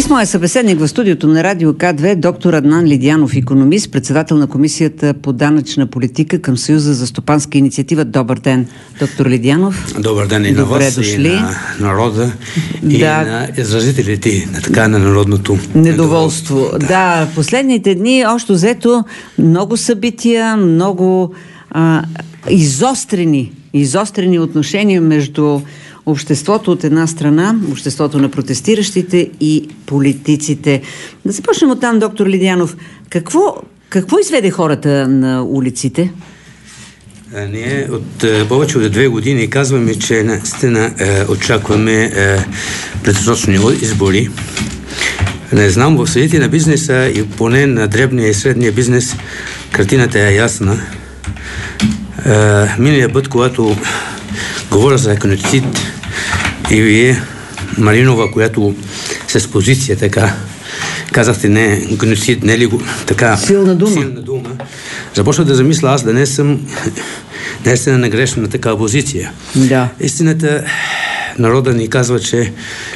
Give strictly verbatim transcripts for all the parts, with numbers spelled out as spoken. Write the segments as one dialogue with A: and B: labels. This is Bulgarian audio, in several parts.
A: И с моя събеседник в студиото на Радио К две доктор Аднан Лидянов, икономист, председател на Комисията по данъчна политика към Съюза за стопанска инициатива. Добър ден, доктор Лидянов.
B: Добър ден и на
A: Добре
B: вас,
A: дошли.
B: и на народа,
A: да.
B: и на изразителите на така на народното
A: недоволство. недоволство. Да. да, последните дни, още взето, много събития, много а, изострени, изострени отношения между обществото от една страна, обществото на протестиращите и политиците. Да започнем от там, доктор Лидянов. Какво, какво изведе хората на улиците?
B: А, ние от е, повече от две години казваме, че наистина е, очакваме е, предсрочни избори. Не знам, в средите на бизнеса и поне на дребния и средния бизнес картината е ясна. Е, миналия път, когато говоря за економицит и вие, Маринова, която с позиция така казахте, не, геноцид, не ли го така
A: силна дума.
B: силна дума, започва да замисля аз да не съм наистина на грешна такава позиция.
A: Да.
B: Истината, народа ни казва, че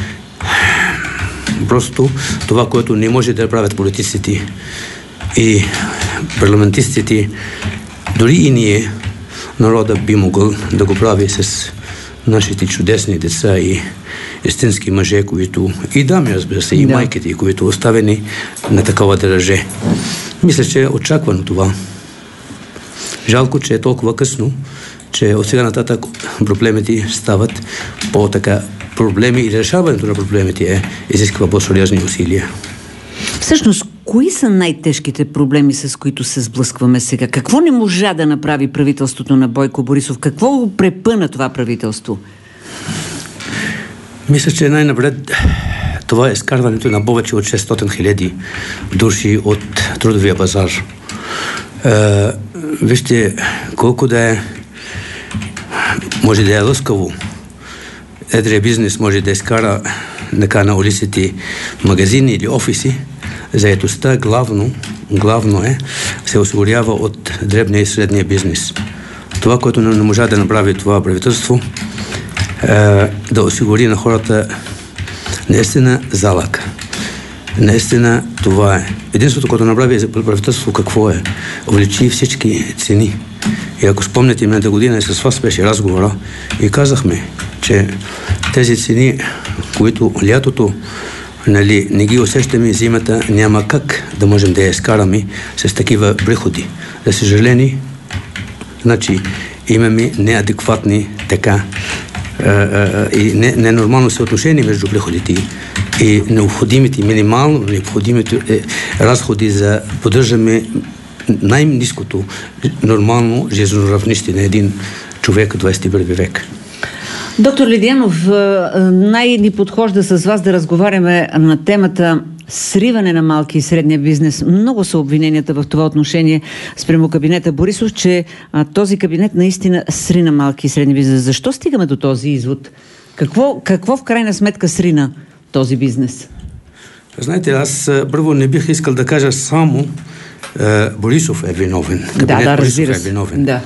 B: просто това, което не може да правят политиците и парламентистите, дори и ние, народа би могъл да го прави с нашите чудесни деца и истински мъже, които и дами, разбира се, и да. майките, които оставени на такова държе. Мисля, че е очаквано това. Жалко, че е толкова късно, че от сега нататък проблемите стават по-така проблеми и решаването на проблемите е изисква по-сериозни усилия.
A: Всъщност, кои са най-тежките проблеми, с които се сблъскваме сега? Какво не можа да направи правителството на Бойко Борисов? Какво го препъна това правителство?
B: Мисля, че най-напред това е изкарването на повече от шестстотин хиляди души от трудовия пазар. Е, вижте, колко да е, може да е лъскаво. Едрия бизнес може да изкара така на улиците магазини или офиси. Заетостта главно, главно е, се осигурява от дребния и средния бизнес. Това, което не може да направи това правителство, е да осигури на хората наистина залък. Наистина това е. Единството, което направи за правителство, какво е? Увеличи всички цени. И ако спомняте миналата година, с вас беше разговора и казахме, че тези цени, които лятото нали, не ги усещаме, зимата няма как да можем да я изкараме с такива приходи. За съжаление, значи имаме неадекватни така а, а, и ненормално съотношение между приходите и необходимите, минимално необходимите е, разходи за поддържаме най-ниското нормално жизнено равнище на един човек в двадесет и първи век.
A: Доктор Лидянов, най-ни подхожда с вас да разговаряме на темата сриване на малки и средния бизнес. Много са обвиненията в това отношение спрямо кабинета Борисов, че а, този кабинет наистина срина малки и средни бизнес. Защо стигаме до този извод? Какво, какво в крайна сметка срина този бизнес?
B: Знаете, аз първо не бих искал да кажа само е, Борисов е виновен. Кабинет
A: да, да,
B: Борисов
A: разбира се.
B: е виновен.
A: Да.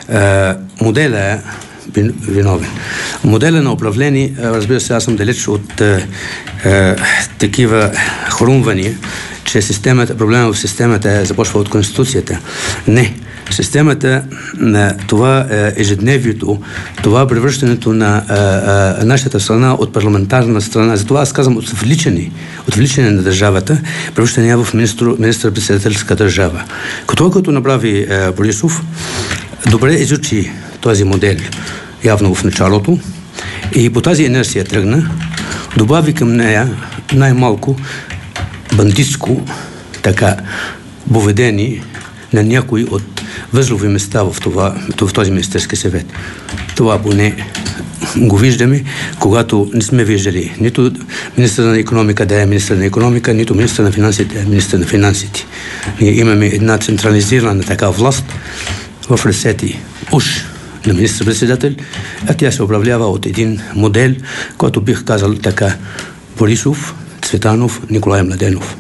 B: Е, моделът е виновен. Моделът на управление, разбира се, аз съм далеч от е, е, такива хрумвания, че системата, проблема в системата е, започва от Конституцията. Не. Системата на това е, ежедневието, това превръщането на е, е, нашата страна от парламентарна страна, затова аз казвам отвличане, отвличане на държавата, превръщане в министър-председателска държава. Това, което направи е, Борисов, добре изучи този модел явно в началото и по тази инерция тръгна, добави към нея най-малко бандитско така поведение на някои от възлови места в, това, в този министерски съвет. Това поне го виждаме, когато не сме виждали нито министър на икономика да е министър на икономика, нито министър на финансите да е министър на финансите. Ние имаме една централизирана така власт в ръцете уж на министър-председател, а тя се управлява от един модел, който бих казал така Борисов, Цветанов, Николай Младенов.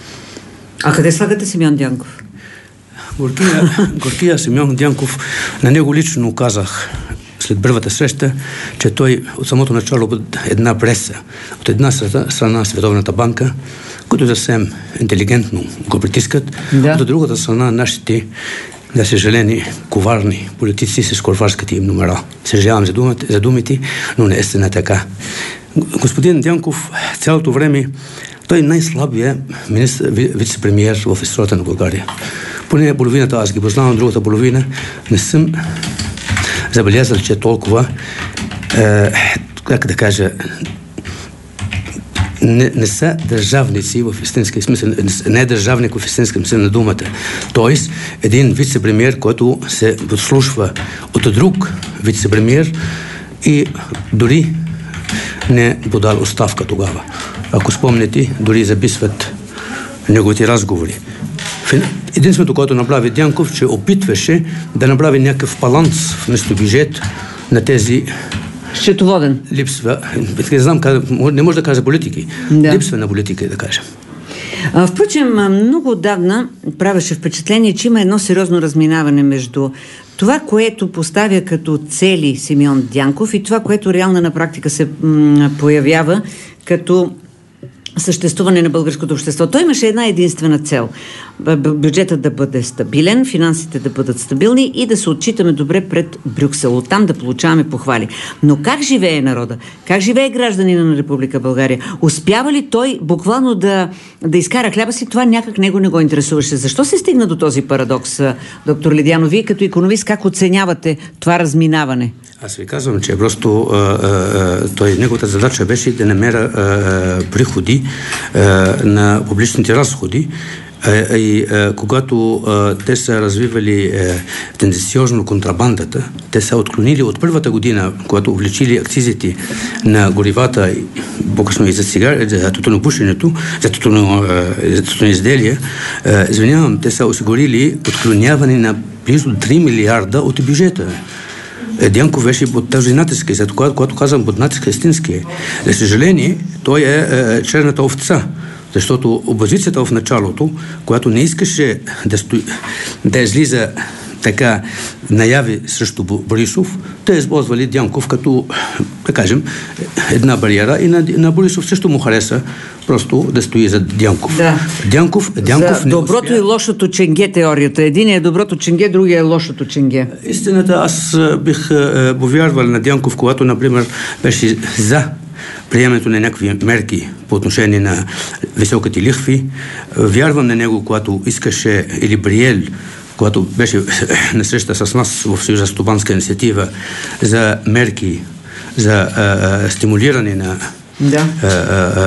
A: А къде слагате Симеон Дянков?
B: Горкия, горкия Симеон Дянков, на него лично казах след първата среща, че той от самото начало от една преса, от една страна Световната банка, които съвсем интелигентно го притискат, да. От другата страна нашите, да съжалени, коварни политици с корварските им номера. Съжалявам за, думите, за думите, но не е така. Господин Дянков цялото време той е най-слабия вице-премиер в историята на България. Поне половината аз ги познавам, другата половина не съм забелязал, че е толкова, е, как да кажа, не, не са държавници в истински смисъл, не е държавник в истински смисъл на думата. Тоест, един вице-премиер, който се подслушва от друг вице-премиер и дори не подал оставка тогава. Ако спомняте, дори записват неговите разговори. Единственото, което направи Дянков, че опитваше да направи някакъв баланс вместо бюджет на тези
A: счетоводен.
B: Липсва. Не знам, не може да кажа политики. Да. Липсва на политика, да кажем.
A: А, впрочем, много отдавна правеше впечатление, че има едно сериозно разминаване между това, което поставя като цели Симеон Дянков и това, което реално на практика се м- появява като съществуване на българското общество. Той имаше една единствена цел. Бюджетът да бъде стабилен, финансите да бъдат стабилни и да се отчитаме добре пред Брюксел. Оттам да получаваме похвали. Но как живее народа? Как живее гражданина на Република България? Успява ли той буквално да, да изкара хляба си? Това някак него не го интересуваше. Защо се стигна до този парадокс, доктор Лидиянов? Вие като икономист как оценявате това разминаване?
B: Аз ви казвам, че просто а, а, той, неговата задача беше да намеря а, приходи а, на публичните разходи а, и а, когато а, те са развивали а, тенденциозно контрабандата, те са отклонили от първата година, когато увеличили акцизите на горивата, по-късно и за цигари, за тютюнопушенето, за тютюноизделия, изделия, извинявам, те са осигурили отклоняване на близо три милиарда от бюджета. Дянков беше под този натиск, за това, когато казвам под натиск истински. За съжаление, той е, е черната овца, защото опозицията в началото, която не искаше да, стои, да излиза така наяви срещу Борисов, те използвали Дянков като, да кажем, една бариера и на, на Борисов също му хареса просто да стои за Дянков. Да. Дянков, Дянков
A: за доброто успя... и лошото ченге теорията. Един е доброто ченге, другия е лошото ченге.
B: Истината, аз бих повярвал на Дянков, когато, например, беше за приемането на някакви мерки по отношение на високите лихви. Вярвам на него, когато искаше или приел, когато беше на среща с нас в Съюза стопанска инициатива за мерки за а, а, стимулиране на да. а, а,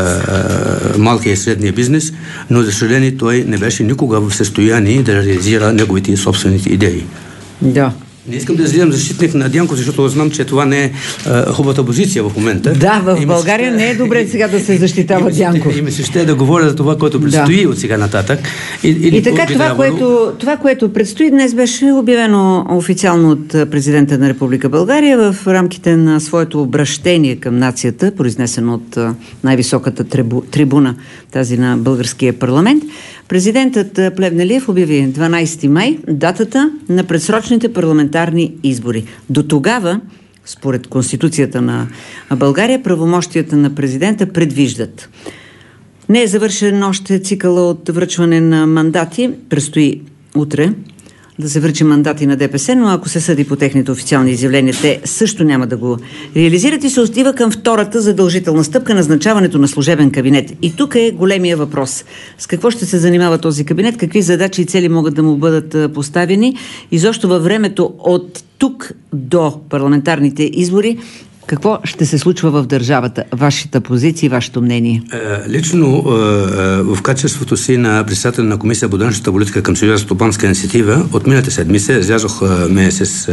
B: а, малкия и средния бизнес, но за съжаление той не беше никога в състояние да реализира неговите собствените идеи. Да. Не искам да излизам защитник на Дянков, защото знам, че това не е а, хубавата позиция в момента.
A: Да, в и България ще... не е добре сега да се защитава и Дянков.
B: И ми се ще да говоря за това, което предстои да. От сега нататък.
A: И, и, и така, това което, това, което предстои днес, беше обявено официално от президента на Република България в рамките на своето обращение към нацията, произнесено от най-високата трибу, трибуна, тази на българския парламент. Президентът Плевнелиев обяви дванайсети май датата на предсрочните парламентарни избори. До тогава, според Конституцията на България, правомощията на президента предвиждат. Не е завършен още цикъла от връчване на мандати. Предстои утре да се връчи мандати на ДПС, но ако се съди по техните официални изявления, те също няма да го реализират и се отива към втората задължителна стъпка, назначаването на служебен кабинет. И тук е големия въпрос. С какво ще се занимава този кабинет, какви задачи и цели могат да му бъдат поставени и защо във времето от тук до парламентарните избори какво ще се случва в държавата? Вашата позиция и вашето мнение?
B: Лично в качеството си на председател на Комисия по външната политика към Съюза стопанска инициатива, от миналата седмица излязохме с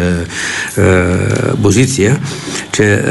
B: позиция, че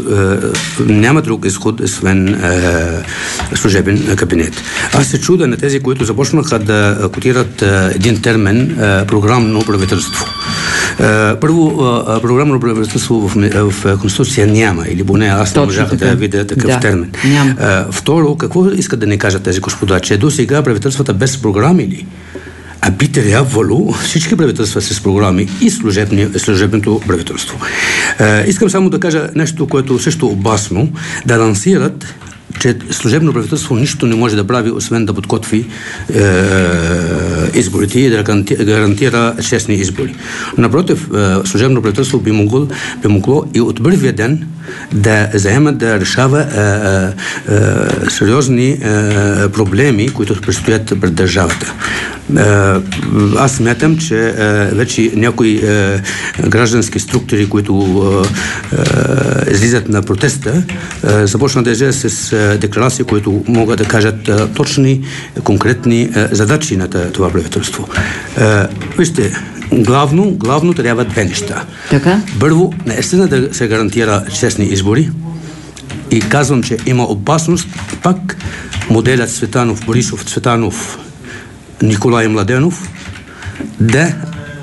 B: няма друг изход, освен служебен кабинет. Аз се чуда на тези, които започнаха да котират един термин програмно правителство. Първо, програмно правителство в, в Конституция няма, или поне аз не можах да видя такъв да, термин. Няма. Второ, какво искат да ни кажат тези господа, че до сега правителствата без програми ли? А би трябвало всички правителства с програми и служебни, служебното правителство. Е, искам само да кажа нещо, което също опасно, да лансират, че служебно правителство нищо не може да прави, освен да подготви е, изборите и да гарантира честни избори. Напротив, е, служебно правителство би могло, би могло и от първия ден да заема да решава е, е, е, сериозни е, проблеми, които предстоят пред държавата. Е, аз смятам, че е, вече някои е, граждански структури, които е, е, излизат на протеста, е, започнат да излизат с е, декларации, които могат да кажат е, точни, конкретни е, задачи на това правителство. Е, вижте, главно, главно трябва две неща.
A: Така?
B: Първо, наистина да се гарантира честни избори и казвам, че има опасност пак моделът Цветанов, Борисов, Цветанов, Николай Младенов да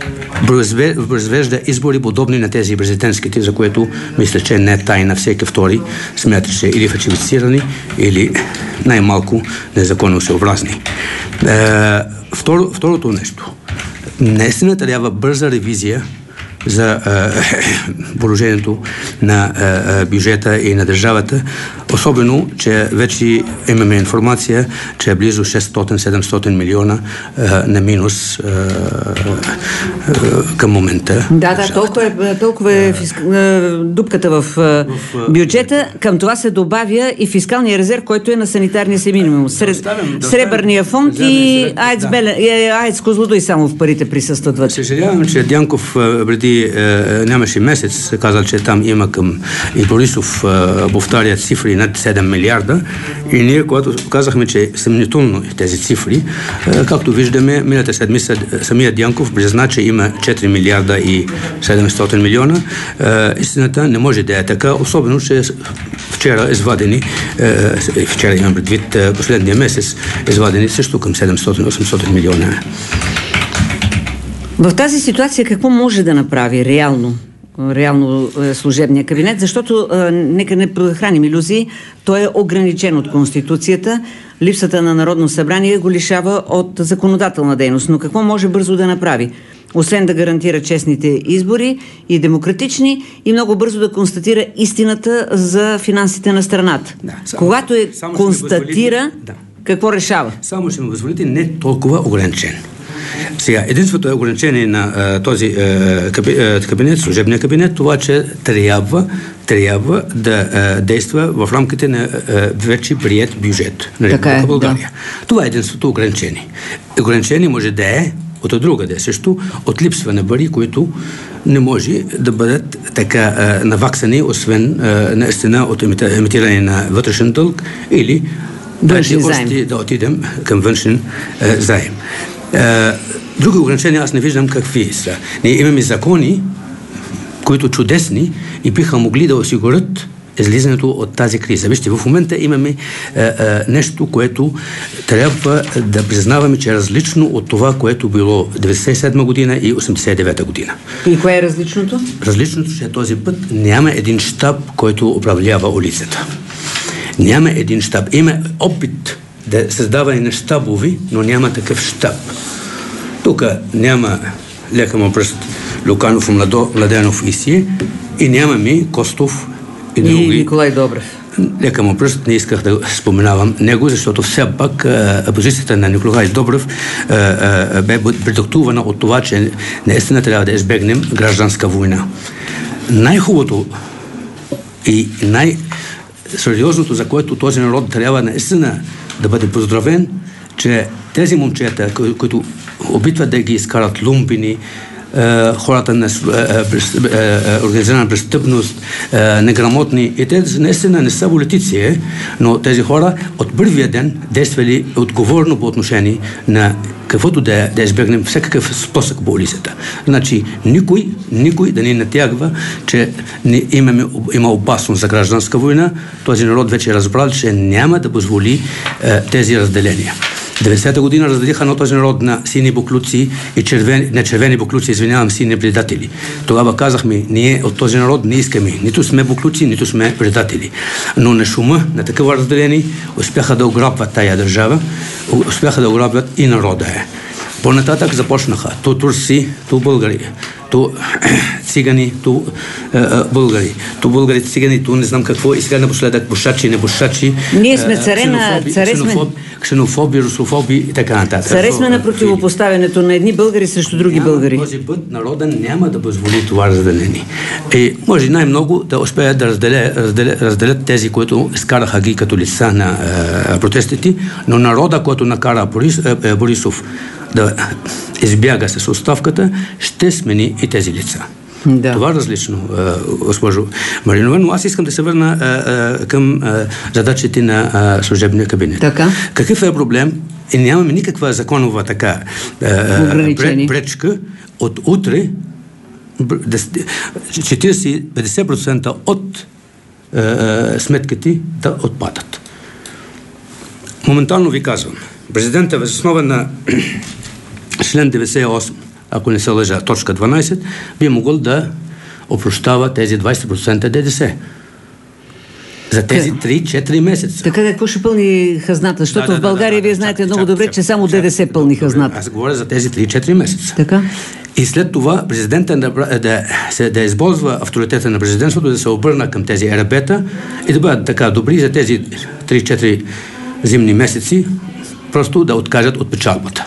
B: произвежда избори подобни на тези президентските, за което мисля, че не е тайна, всеки втори смята, че или фалшифицирани, или най-малко незаконно съобразни. Е, второ, второто нещо. Наистина трябва бърза ревизия за е, положението на е, бюджета и на държавата, особено, че вече имаме информация, че е близо шестстотин-седемстотин милиона е, на минус е, е, към момента.
A: Да, да, толкова е, толкова е фиск... дупката в, в бюджета. Към това се добавя и фискалния резерв, който е на санитарния си минимум. Сред... Да оставим, да Сребърния фонд да и АЕЦ, да. Белен... АЕЦ Козлодуй само в парите присъстват вътре.
B: Съжалявам, че Дянков преди е, нямаше месец казал, че там има към и Борисов е, повтарят цифри над седем милиарда и ние, когато казахме, че съмнително тези цифри, е, както виждаме, миналата седмица самия Дянков призна, че има четири милиарда и седемстотин милиона. Е, истината не може да е така, особено, че вчера извадени, е, вчера имам предвид е, последния месец, извадени също към седемстотин-осемстотин милиона.
A: В тази ситуация какво може да направи реално, реално служебния кабинет? Защото, а, нека не храним илюзии, той е ограничен от Конституцията. Липсата на Народно събрание го лишава от законодателна дейност. Но какво може бързо да направи? Освен да гарантира честните избори и демократични, и много бързо да констатира истината за финансите на страната. Да, само, Когато е констатира, да. Какво решава?
B: Само ще ме позволите, не толкова ограничен. Сега, единството е ограничение на а, този а, кабинет, служебния кабинет, това, че трябва, трябва да а, действа в рамките на а, вече приет бюджет на Република България. Да. Това е единството ограничение. Ограничение може да е от друга да е също, от липсва на пари, които не може да бъдат така а, наваксани, освен а, наистина от емитиране на вътрешен дълг или
A: външен
B: заем. Да отидем към външен а, заем. Uh, други ограничения аз не виждам какви са. Ние имаме закони, които чудесни и биха могли да осигурят излизането от тази криза. Вижте, в момента имаме uh, uh, нещо, което трябва да признаваме, че е различно от това, което било деветдесет и седма година и осемдесет и девета година.
A: И кое е различното?
B: Различното, че този път няма един щаб, който управлява улицата. Няма един щаб. Има опит да създаване на щабови, но няма такъв щаб. Тук няма лека му пръст Люканов, Младо, Младенов и си, и нямаме Костов и други.
A: И Николай Добрев.
B: Лека му пръст, не исках да споменавам него, защото все пак позицията на Николай Добрев а, а, бе предиктувана от това, че наистина трябва да избегнем гражданска война. Най-хубавото и най-сериозното, за което този народ трябва наистина да бъде поздравен, че тези момчета, кои, които опитват да ги изкарат лумпини, е, хората на е, е, организирана престъпност, е, неграмотни, и те наистина не са политици, но тези хора от първия ден действали отговорно по отношение на каквото да, да избегнем всякакъв спосък по улицата. Значи, никой, никой да ни натягва, че не, имаме, има опасност за гражданска война. Този народ вече е разбрал, че няма да позволи е, тези разделения. деветдесета година разделиха на този народ на сини буклуци и червени, не червени буклуци, извинявам, сини предатели. Тогава казахме, ние от този народ не искаме. Нито сме буклуци, нито сме предатели. Но на шума, на такова разделение, успяха да ограбват тая държава, успяха да ограбват и народа е. По-нататък започнаха ту турци, ту българи, ту цигани, ту е, българи, ту българи, цигани, ту не знам какво, и сега напоследък бушачи, не бушачи.
A: Ние сме царе на царе сме...
B: ксенофоби, русофоби и така нататък.
A: Царе сме на противопоставянето на едни българи срещу други
B: няма,
A: българи.
B: Този път народа няма да позволи това разделение. И може най-много да успеят да разделят, разделят, разделят тези, които изкараха ги като лица на е, протестите, но народа, който накара Борис, е, Борисов да избяга с оставката, ще смени и тези лица. Да. Това е различно, госпожо Маринова, но аз искам да се върна а, а, към а, задачите на а, служебния кабинет.
A: Така.
B: Какъв е проблем? И нямаме никаква законова така а, пречка от утре четирийсет до петдесет процента от а, сметките да отпадат. Моментално ви казвам, президента въз основа на член деветдесет и осем, ако не се лъжа, точка дванадесет, би могъл да опрощава тези двадесет процента ДДС. За тези три-четири месеца.
A: Така какво ще пълни хазната? Защото да, да, в България, да, да, вие знаете чак, много чак, добре, чак, че само чак, ДДС пълни хазната.
B: Аз говоря за тези три-четири месеца.
A: Така.
B: И след това президента да, да, да, да използва авторитета на президентството, да се обърна към тези ЕРБ-та и да бъдат така добри за тези три-четири зимни месеци, просто да откажат от печалбата.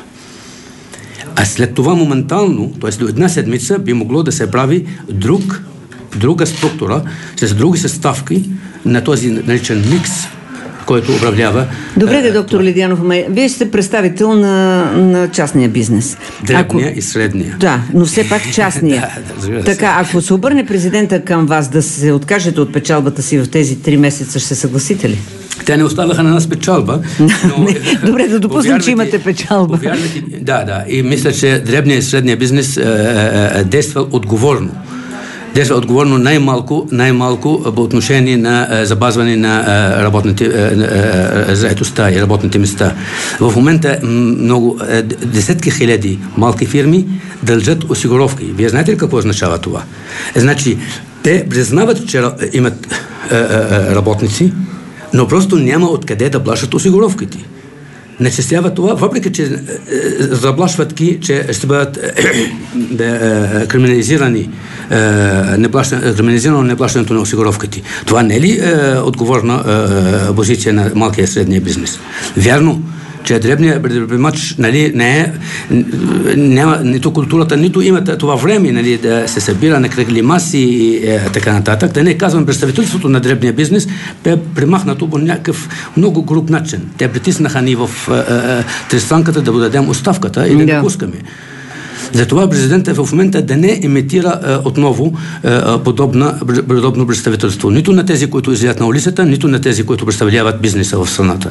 B: А след това моментално, т.е. до една седмица, би могло да се прави друг, друга структура, с други съставки на този наричан микс, който управлява...
A: Добре, да, доктор Лидиянов, вие сте представител на, на частния бизнес.
B: Дребния
A: ако...
B: и средния.
A: Да, но все пак частния. да, да, така, ако се обърне президента към вас да се откажете от печалбата си в тези три месеца, ще се съгласите ли?
B: Те не оставаха на нас печалба. Но,
A: добре, да допуснем, че имате печалба.
B: Да, да. И мисля, че дребния и средния бизнес е, е, е, действа отговорно. Действа отговорно най-малко, най-малко по отношение на е, забазване на е, работните е, е, заетостта и работните места. В момента много, е, десетки хиляди малки фирми дължат осигуровки. Вие знаете ли какво означава това? Е, значи, те признават, че имат е, е, работници, но просто няма откъде да плащат осигуровките. Начислява това, въпреки че е, заплашват ги, че ще бъдат е, е, криминализирани е, неплащан, криминализирано неплащането на осигуровките. Това не е ли е, отговорна е, позиция на малкия и средния бизнес? Вярно, че дребният предприемач, нали, не е, няма нито културата, нито имат това време, нали, да се събира на кръгли маси и е, така нататък. Да не казвам, представителството на дребния бизнес бе примахнато по някакъв много груб начин. Те притиснаха ни в е, е, тристранката да дадем оставката и да не пускаме. Затова президентът в момента да не имитира е, отново е, подобна, подобно представителство. Нито на тези, които излизат на улицата, нито на тези, които представляват бизнеса в страната.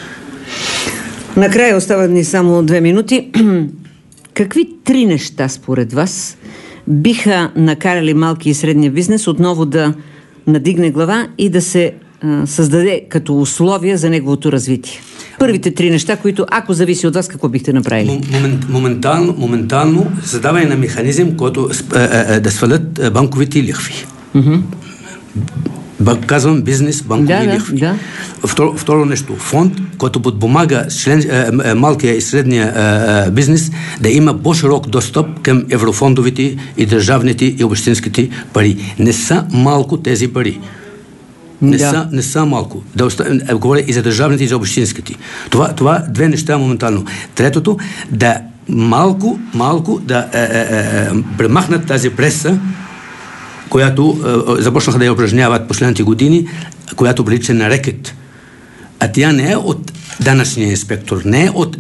A: Накрая остават ни само две минути. Какви три неща според вас биха накарали малки и средния бизнес отново да надигне глава и да се а, създаде като условия за неговото развитие? Първите три неща, които, ако зависи от вас, какво бихте направили?
B: Момент, моментално, моментално създаване на механизъм, който а, а, да свалят банковите лихви. Mm-hmm. Казвам бизнес, банкови
A: да,
B: лихви.
A: Да.
B: Второ, второ нещо, фонд, който подпомага член, е, малкия и средния е, бизнес да има по-широк достъп към еврофондовите и държавните и общинските пари. Не са малко тези пари. Не, да. са, не са малко. Да оста... Говоря и за държавните и за общинските. Това, това две неща моментално. Третото, да малко, малко да е, е, е, премахнат тази преса, която е, започнаха да я упражняват последните години, която прилича на рекет. А тя не е от данъчния инспектор, не е от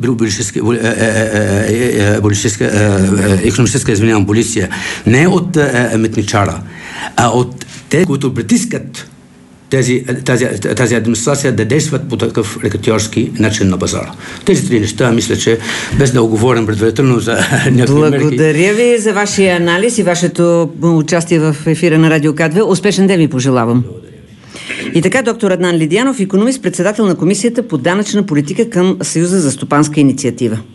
B: икономическа, извинявам, полиция, не е от е, митничара, а от те, които притискат Тези, тази, тази администрация да действат по такъв рекетьорски начин на пазара. Тези три неща, мисля, че без да оговорим предварително за някакви мерки.
A: Благодаря ви за вашия анализ и вашето участие в ефира на Радио К две. Успешен ден ви пожелавам. И така, доктор Аднан Лидиянов, икономист, председател на Комисията по данъчна политика към Съюза за стопанска инициатива.